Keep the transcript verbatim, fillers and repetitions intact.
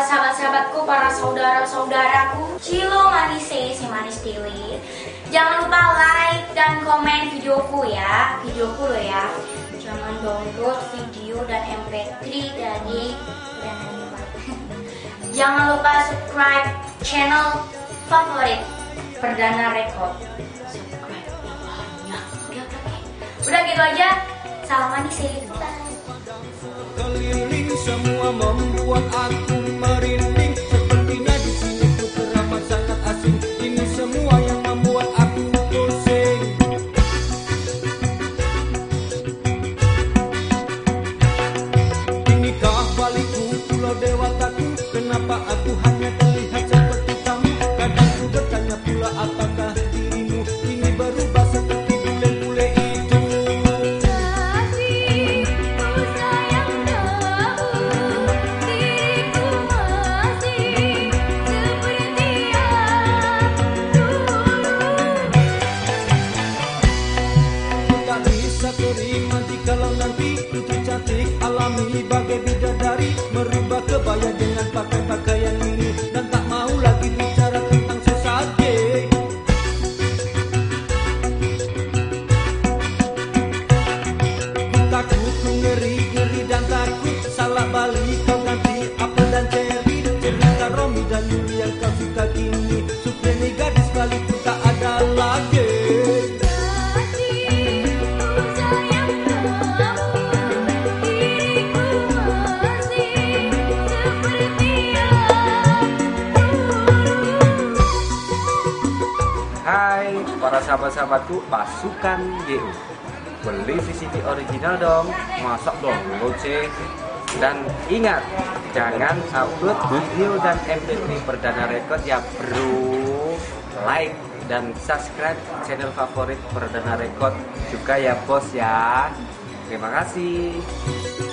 sahabat-sahabatku, para saudara-saudaraku, Cilo Manise, si manis dewi. Jangan lupa like dan komen videoku ya, videoku loh ya. Jangan download video dan M P tiga dari Jangan lupa subscribe channel favorit Perdana Record. Subscribe yang banyak. Udah, udah, udah gitu aja. Salam manis ya. Keliling semua membuat aku merinding. Sepertinya di sini ku teramat sangat asing. Ini semua yang membuat aku pusing. Inikah balikku pulau dewataku? Kenapa aku hanya terlihat seperti kamu? Kadang ku bertanya pula apakah dirimu ini berubah seperti bule-bule itu? Kasih, ku sayang kamu, diriku masih seperti yang dulu. Ku tak bisa terima jikalau nanti putri cantik alami bagai bidadari merubah kebaya dengan pakai pakaian ini dan tak mau lagi bicara tentang sesaje. Ku takut, ku ngeri, ngeri dan takut salah balik kau ganti apel dan ceri. Cerita Romi dan Yuli yang kau suka kini Supreni gadis baliku tak ada lagi. Kasih, ku sayang kamu, diriku masih seperti yang dulu. Hai para sahabat-sahabatku pasukan G U. Beli V C D original dong, masuk dong goceng. Dan ingat, jangan upload video dan M P tiga Perdana Record ya bro. Like dan subscribe channel favorit Perdana Record juga ya bos ya. Terima kasih.